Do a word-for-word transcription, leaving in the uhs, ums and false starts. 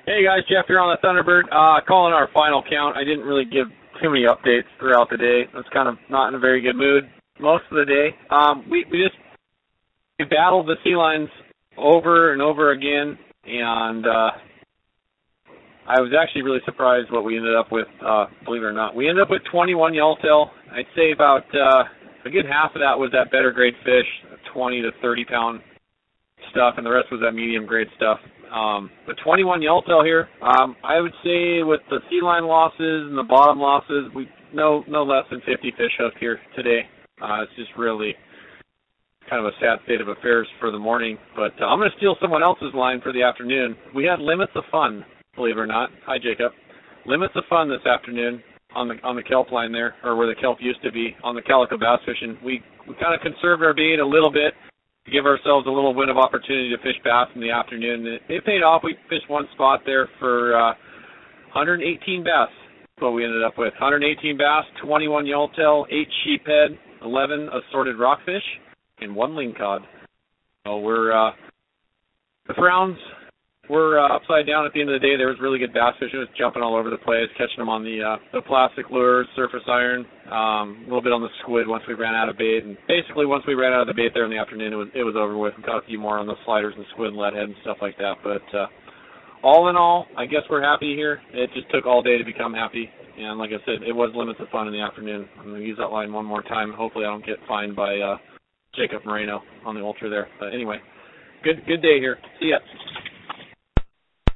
Hey guys, Jeff here on the Thunderbird. Uh, calling our final count. I didn't really give too many updates throughout the day. I was kind of not in a very good mood most of the day. Um, we, we just we battled the sea lions over and over again, and uh, I was actually really surprised what we ended up with, uh, believe it or not. We ended up with twenty-one yellowtail. I'd say about uh, a good half of that was that better grade fish, twenty to thirty pound stuff, and the rest was that medium grade stuff. Um, but twenty-one yellowtail here, um, I would say with the sea lion losses and the bottom losses, we no no less than fifty fish hooked here today. Uh, it's just really kind of a sad state of affairs for the morning. But uh, I'm going to steal someone else's line for the afternoon. We had limits of fun, believe it or not. Hi, Jacob. Limits of fun this afternoon on the on the kelp line there, or where the kelp used to be, on the calico bass fishing. We, we kind of conserved our bait a little bit to give ourselves a little bit of opportunity to fish bass in the afternoon. It, it paid off. We fished one spot there for uh, one hundred eighteen bass. That's what we ended up with. one hundred eighteen bass, twenty-one yellowtail, eight sheephead, eleven assorted rockfish, and one lingcod. So we're, uh, the frowns were uh, upside down at the end of the day. There was really good bass fishing. It was jumping all over the place, catching them on the uh, the plastic lures, surface iron, um, a little bit on the squid once we ran out of bait. And basically, once we ran out of the bait there in the afternoon, it was it was over with. We caught a few more on the sliders and squid and leadhead and stuff like that. But uh, all in all, I guess we're happy here. It just took all day to become happy. And like I said, it was limits of fun in the afternoon. I'm going to use that line one more time. Hopefully I don't get fined by uh, Jacob Moreno on the Ultra there. But anyway, good good day here. See ya.